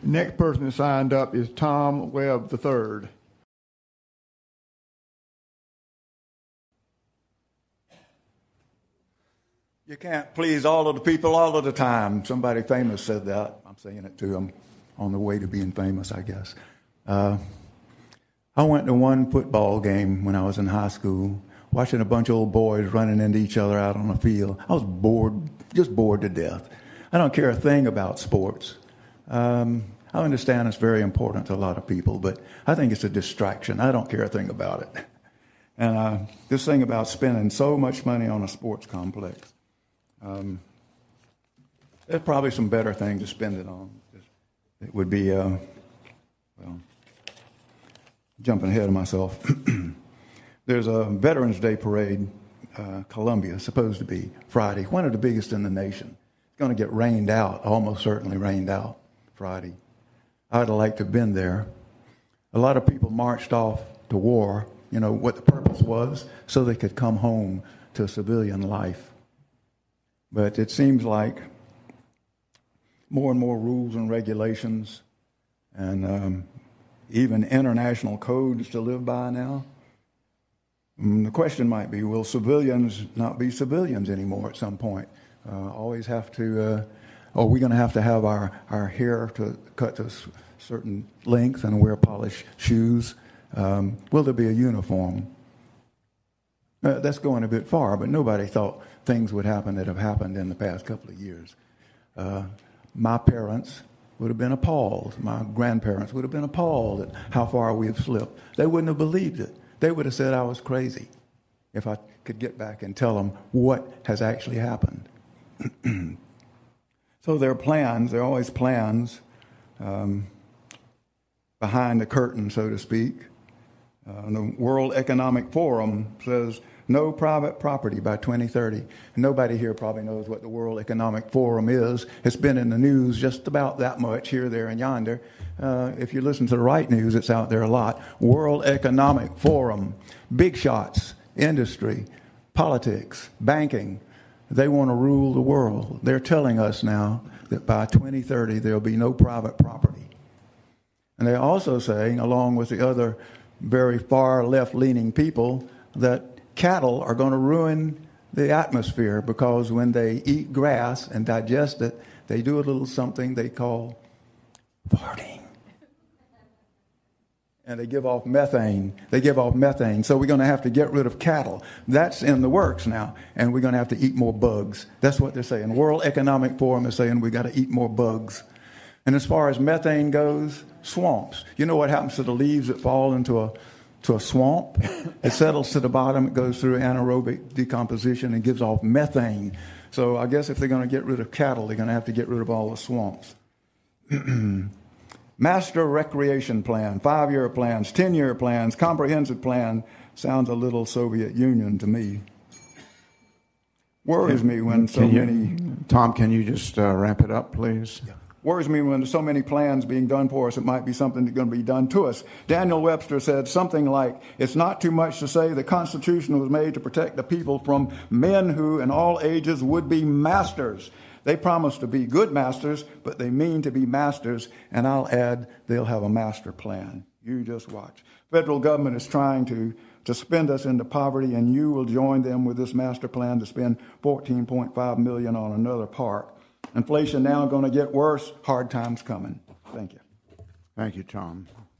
Next person that signed up is Tom Webb III. You can't please all of the people all of the time. Somebody famous said that. I'm saying it too. I'm on the way to being famous, I guess. I went to one football game when I was in high school, watching a bunch of old boys running into each other out on the field. I was bored, just bored to death. I don't care a thing about sports. I understand it's very important to a lot of people, but I think it's a distraction. I don't care a thing about it. And this thing about spending so much money on a sports complex, there's probably some better things to spend it on. It would be, jumping ahead of myself. There's a Veterans Day parade, Columbia, supposed to be Friday, one of the biggest in the nation. It's going to get rained out, almost certainly rained out Friday. I'd like to have been there. A lot of people marched off to war, you know, what the purpose was, so they could come home to civilian life. But it seems like more and more rules and regulations and even international codes to live by now. The question might be, will civilians not be civilians anymore at some point? Always have to, are we going to have our hair to cut to a certain length and wear polished shoes? Will there be a uniform? That's going a bit far, but nobody thought things would happen that have happened in the past couple of years. My parents would have been appalled. My grandparents would have been appalled at how far we have slipped. They wouldn't have believed it. They would have said I was crazy if I could get back and tell them what has actually happened. So there are plans, there are always plans behind the curtain, so to speak. The World Economic Forum says no private property by 2030. Nobody here probably knows what the World Economic Forum is. It's been in the news just about that much here, there, and yonder. If you listen to the right news, it's out there a lot. World Economic Forum, big shots, industry, politics, banking. They want to rule the world. They're telling us now that by 2030 there'll be no private property. And they're also saying, along with the other very far left-leaning people, that cattle are going to ruin the atmosphere because when they eat grass and digest it, they do a little something they call farting. And they give off methane. So we're going to have to get rid of cattle. That's in the works now. And we're going to have to eat more bugs. That's what they're saying. World Economic Forum is saying we got to eat more bugs. And as far as methane goes, swamps. You know what happens to the leaves that fall into a swamp? It settles to the bottom. It goes through anaerobic decomposition and gives off methane. So I guess if they're going to get rid of cattle, they're going to have to get rid of all the swamps. Master recreation plan, 5-year plans, 10-year plans, comprehensive plan. Sounds a little Soviet Union to me. Worries me when so many... Tom, can you just ramp it up, please? Yeah. Worries me when there's so many plans being done for us, it might be something that's going to be done to us. Daniel Webster said something like, it's not too much to say the Constitution was made to protect the people from men who, in all ages, would be masters. They promise to be good masters, but they mean to be masters, and I'll add, they'll have a master plan. You just watch. Federal government is trying to spend us into poverty, and you will join them with this master plan to spend $14.5 million on another park. Inflation now going to get worse. Hard times coming. Thank you. Thank you, Tom.